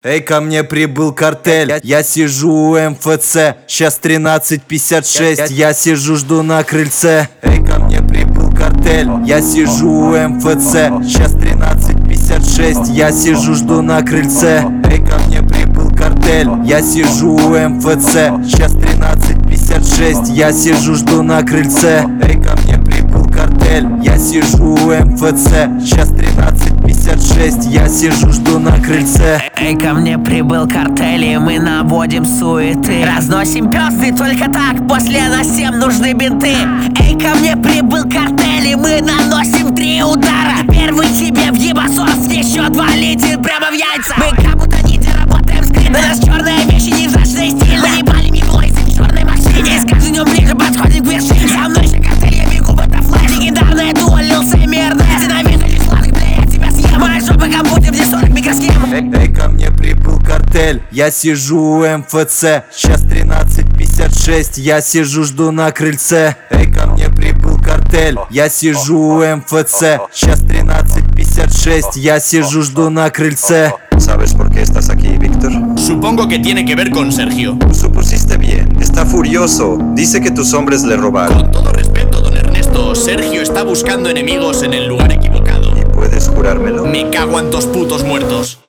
Эй, ко мне прибыл картель, я сижу у МФЦ, сейчас 13:56, я сижу, жду на крыльце. Эй, ко мне прибыл картель, я сижу у МФЦ, сейчас 13:56, я сижу, жду на крыльце. Эй, ко мне прибыл картель, я сижу у МФЦ, сейчас 13:56, я сижу, жду на крыльце. Эй, ко мне прибыл картель, я сижу у МФЦ, сейчас 13:56, я сижу, жду на крыльце. Эй, ко мне прибыл картель, и мы наводим суеты. Разносим пёсты, только так после нас всем нужны бинты. Эй, ко мне прибыл картель, и мы наносим 3 удара. Первый тебе в ебасос, еще 2 летит прямо в яйца. Мы как будто не работаем скрипт, на нас черные вещи, невзрачный стиль. Мы не палим его из в черной машине, с каждым днем ближе подходим к вершине. За мной же картель, я бегу, это флэш. Легендарное дуо лился мерда. Ненавижу лишь сладких, бля, я тебя съем. Моя жопа как будто где 40 микросхем. Эй, ко мне прибыл картель, я сижу у МФЦ, сейчас 13:56, я сижу, жду на крыльце. Эй, ко мне прибыл картель, я сижу у МФЦ, сейчас 13:56, я сижу, жду на крыльце. ¿Sabes por qué estás aquí, Víctor? Supongo que tiene que ver con Sergio. Supusiste bien. Está furioso. Dice que tus hombres le robaron. Con todo respeto, don Ernesto, Sergio está buscando enemigos en el lugar equivocado. ¿Y puedes jurármelo? Me cago en 2 putos muertos.